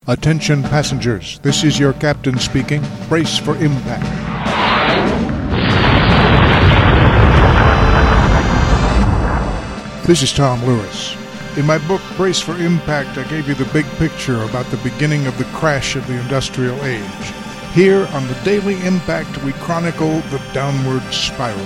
Attention passengers, this is your captain speaking. Brace for impact. This is Tom Lewis. In my book, Brace for Impact, I gave you the big picture about the beginning of the crash of the industrial age. Here on the Daily Impact, we chronicle the downward spiral.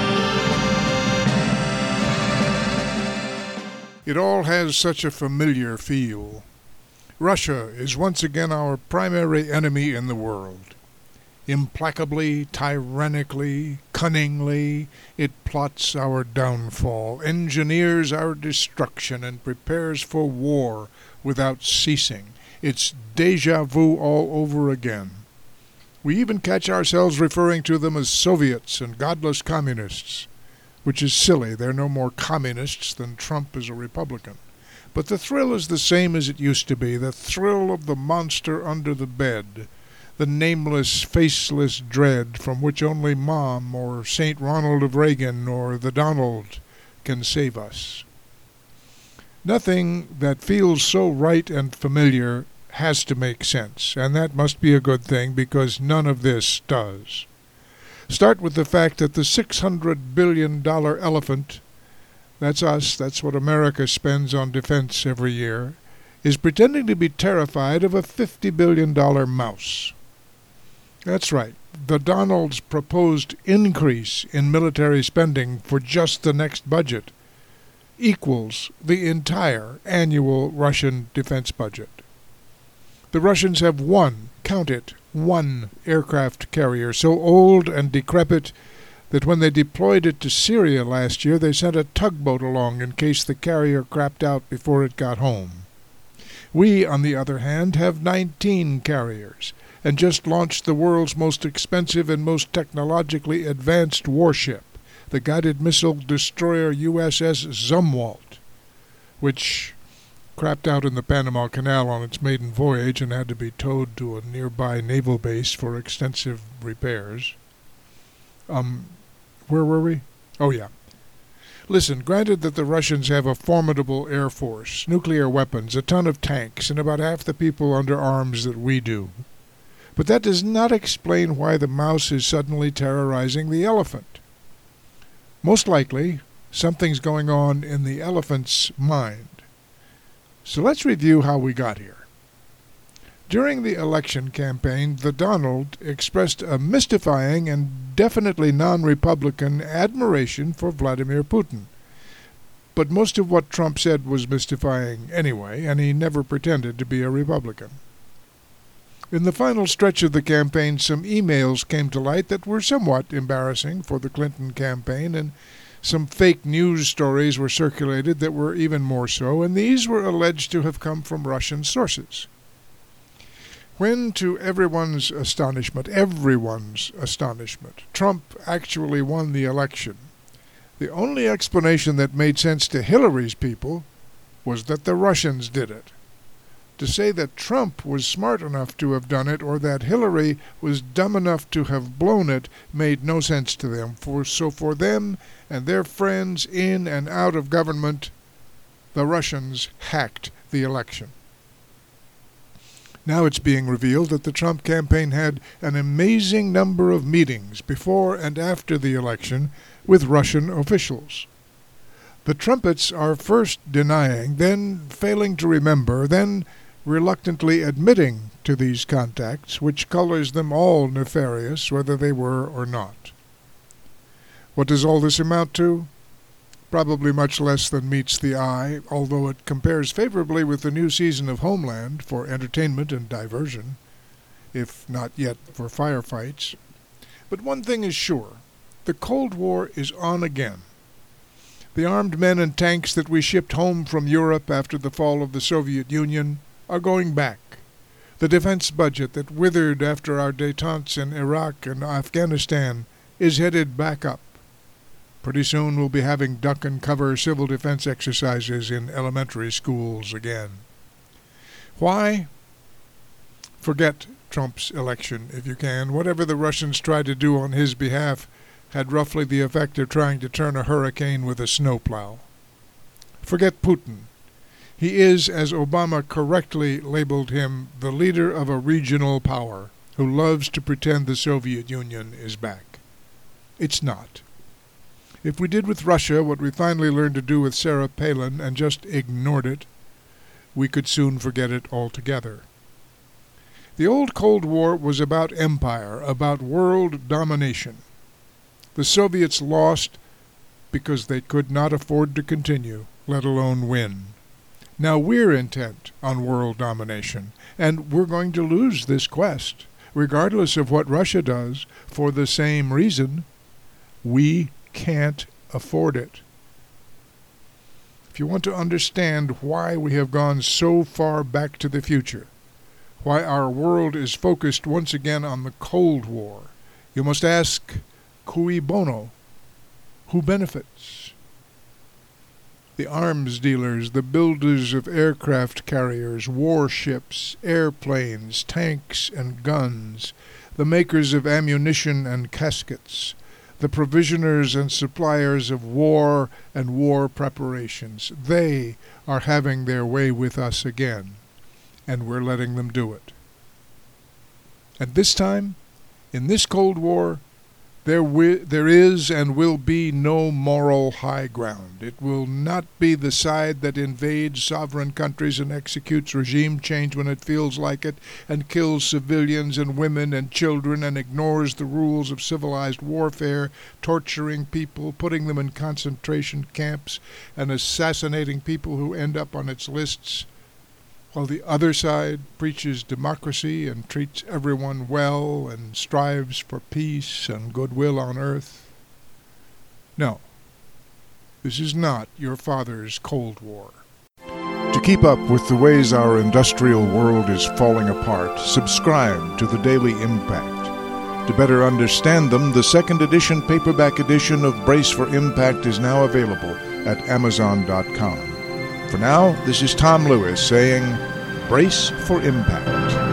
It all has such a familiar feel. Russia is once again our primary enemy in the world. Implacably, tyrannically, cunningly, it plots our downfall, engineers our destruction, and prepares for war without ceasing. It's déjà vu all over again. We even catch ourselves referring to them as Soviets and godless communists, which is silly. They're no more communists than Trump is a Republican. But the thrill is the same as it used to be, the thrill of the monster under the bed, the nameless, faceless dread from which only Mom or St. Ronald of Reagan or the Donald can save us. Nothing that feels so right and familiar has to make sense, and that must be a good thing because none of this does. Start with the fact that the $600 billion elephant, that's us, that's what America spends on defense every year, is pretending to be terrified of a $50 billion mouse. That's right. The Donald's proposed increase in military spending for just the next budget equals the entire annual Russian defense budget. The Russians have one, count it, one aircraft carrier so old and decrepit that when they deployed it to Syria last year, they sent a tugboat along in case the carrier crapped out before it got home. We, on the other hand, have 19 carriers, and just launched the world's most expensive and most technologically advanced warship, the guided missile destroyer USS Zumwalt, which crapped out in the Panama Canal on its maiden voyage and had to be towed to a nearby naval base for extensive repairs. Where were we? Oh, yeah. Listen, granted that the Russians have a formidable air force, nuclear weapons, a ton of tanks, and about half the people under arms that we do. But that does not explain why the mouse is suddenly terrorizing the elephant. Most likely, something's going on in the elephant's mind. So let's review how we got here. During the election campaign, the Donald expressed a mystifying and definitely non-Republican admiration for Vladimir Putin. But most of what Trump said was mystifying anyway, and he never pretended to be a Republican. In the final stretch of the campaign, some emails came to light that were somewhat embarrassing for the Clinton campaign, and some fake news stories were circulated that were even more so, and these were alleged to have come from Russian sources. When, to everyone's astonishment, Trump actually won the election, the only explanation that made sense to Hillary's people was that the Russians did it. To say that Trump was smart enough to have done it or that Hillary was dumb enough to have blown it made no sense to them. So for them and their friends in and out of government, the Russians hacked the election. Now it's being revealed that the Trump campaign had an amazing number of meetings before and after the election with Russian officials. The trumpets are first denying, then failing to remember, then reluctantly admitting to these contacts, which colors them all nefarious, whether they were or not. What does all this amount to? Probably much less than meets the eye, although it compares favorably with the new season of Homeland for entertainment and diversion, if not yet for firefights. But one thing is sure, the Cold War is on again. The armed men and tanks that we shipped home from Europe after the fall of the Soviet Union are going back. The defense budget that withered after our détentes in Iraq and Afghanistan is headed back up. Pretty soon we'll be having duck and cover civil defense exercises in elementary schools again. Why? Forget Trump's election if you can. Whatever the Russians tried to do on his behalf had roughly the effect of trying to turn a hurricane with a snowplow. Forget Putin. He is, as Obama correctly labeled him, the leader of a regional power who loves to pretend the Soviet Union is back. It's not. If we did with Russia what we finally learned to do with Sarah Palin and just ignored it, we could soon forget it altogether. The old Cold War was about empire, about world domination. The Soviets lost because they could not afford to continue, let alone win. Now we're intent on world domination, and we're going to lose this quest, regardless of what Russia does, for the same reason: we can't afford it. If you want to understand why we have gone so far back to the future, why our world is focused once again on the Cold War, you must ask, cui bono? Who benefits? The arms dealers, the builders of aircraft carriers, warships, airplanes, tanks, and guns, the makers of ammunition and caskets, the provisioners and suppliers of war and war preparations. They are having their way with us again, and we're letting them do it. And this time, in this Cold War, there is and will be no moral high ground. It will not be the side that invades sovereign countries and executes regime change when it feels like it, and kills civilians and women and children, and ignores the rules of civilized warfare, torturing people, putting them in concentration camps, and assassinating people who end up on its lists, while the other side preaches democracy and treats everyone well and strives for peace and goodwill on earth. No, this is not your father's Cold War. To keep up with the ways our industrial world is falling apart, subscribe to the Daily Impact. To better understand them, the second edition paperback edition of Brace for Impact is now available at Amazon.com. For now, this is Tom Lewis saying, Brace for Impact.